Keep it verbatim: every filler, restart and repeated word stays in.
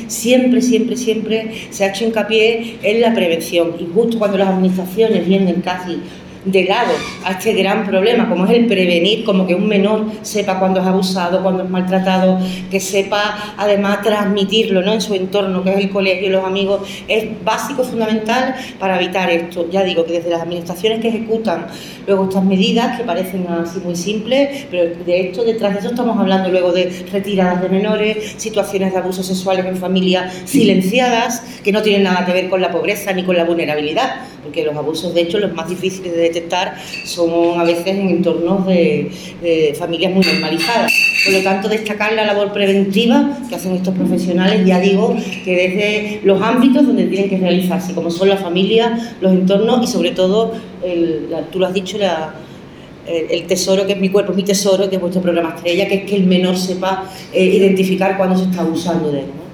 siempre, siempre, siempre se ha hecho hincapié en la prevención, y justo cuando las administraciones vienen casi de lado a este gran problema, como es el prevenir, como que un menor sepa cuándo es abusado, cuándo es maltratado, que sepa además transmitirlo, ¿no?, en su entorno, que es el colegio y los amigos, es básico, fundamental para evitar esto. Ya digo que desde las administraciones que ejecutan luego estas medidas, que parecen así muy simples, pero de esto, detrás de eso estamos hablando luego de retiradas de menores, situaciones de abusos sexuales en familias silenciadas, que no tienen nada que ver con la pobreza ni con la vulnerabilidad, porque los abusos, de hecho, los más difíciles de detectar son a veces en entornos de, de familias muy normalizadas. Por lo tanto, destacar la labor preventiva que hacen estos profesionales, ya digo, que desde los ámbitos donde tienen que realizarse, como son la familia, los entornos y sobre todo, el, la, tú lo has dicho, la, el, el tesoro que es mi cuerpo, mi tesoro, que es vuestro programa estrella, que es que el menor sepa eh, identificar cuándo se está abusando de él, ¿no?